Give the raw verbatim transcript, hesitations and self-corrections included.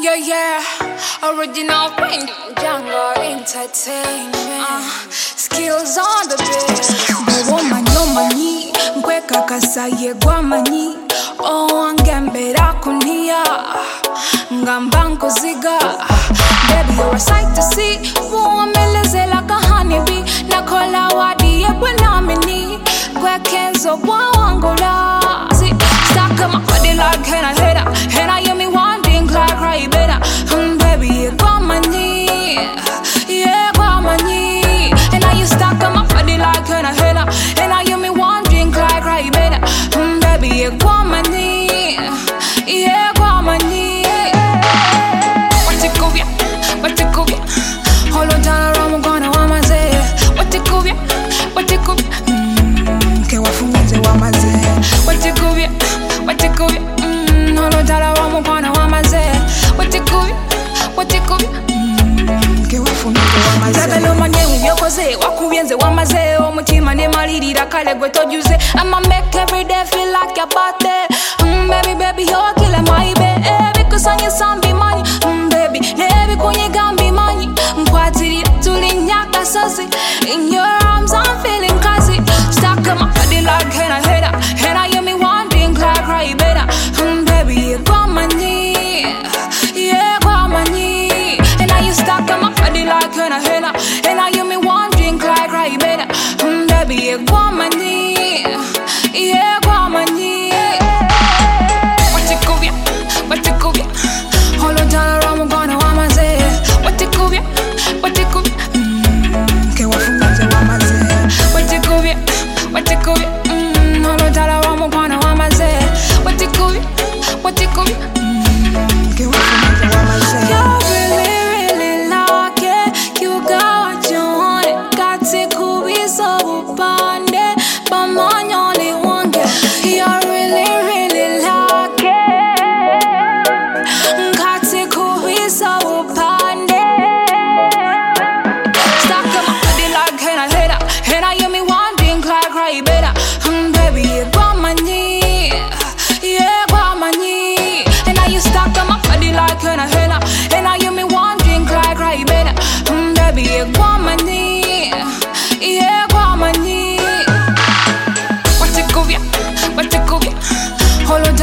Yeah, yeah, original queen, Jungle Entertainment. Uh, skills on the beat. Bobo manyo manyi, kweka kasaye gwa manyi. Oh, angembera kunia, ngambanko ziga. Baby, you're a sight to see. Uomeleze like a honeybee. Nakola wadi yebwe namini. Kwe kenzo kwa wangola. See, stack up my body like henna header. Henna you me wanting like cry better. Hmm, baby, you got my knee. Yeah, got my knee. And now you stack up my body like henna header. And now you me wanting like cry better. Hmm, baby, you got my knee. Yeah, got my knee. What it go ya? What it go ya? Hold on down around, I'm gonna want my zay. What it go ya? What it go ya? Mmm, ke wafunze wa mazee. What it go ya? What it go ya? Mmm, hold on down around, I'm gonna want my zay. What it go ya? What it go ya? Mmm, ke wafunze wa mazee. Zabelo manye yokoze, wakuyenze wa mazee. Omutima ne malirira kale gwe tojuze. I'ma make every day feel like your birthday. Mmm, baby, baby, you're killing my baby. Cause on your son be money. Mmm, baby, baby, kwenye gambi money. Mkwatiri tulinyaka sasi. In your arms I'm feeling cozy. Stack up my body like henna header. Henna you me wanting like cry better. Mmm, baby, you got my knee. Yeah, got my knee. And now you stack up my body like henna header. And now you me wanting like cry better. Mmm, baby, you got my knee. Yeah, got my knee. What it go ya? What it go ya? Hold on down around, I'm gonna want my zay. What it go ya? What it go ya? Mmm, ke wafunze wa mazee. What it go ya? What it go ya? Mmm, hold on down around, I'm gonna want my zay. What it go ya? What it go ya? Mmm, ke wafunze wa mazee. You really, really like it. You got what you want. Got to cool be so upande, but man only one girl. You really, really like it. Got to cool be so upande. Stack up my body like henna header. Henna you me wanting like cry better. Hmm, baby, you got my knee. Yeah, got my knee. And now you stack up my body like henna header. And now you me wanting like cry better. Hmm, baby, you got my knee. Yeah, got my knee. What it go ya? What it go ya? Hold on.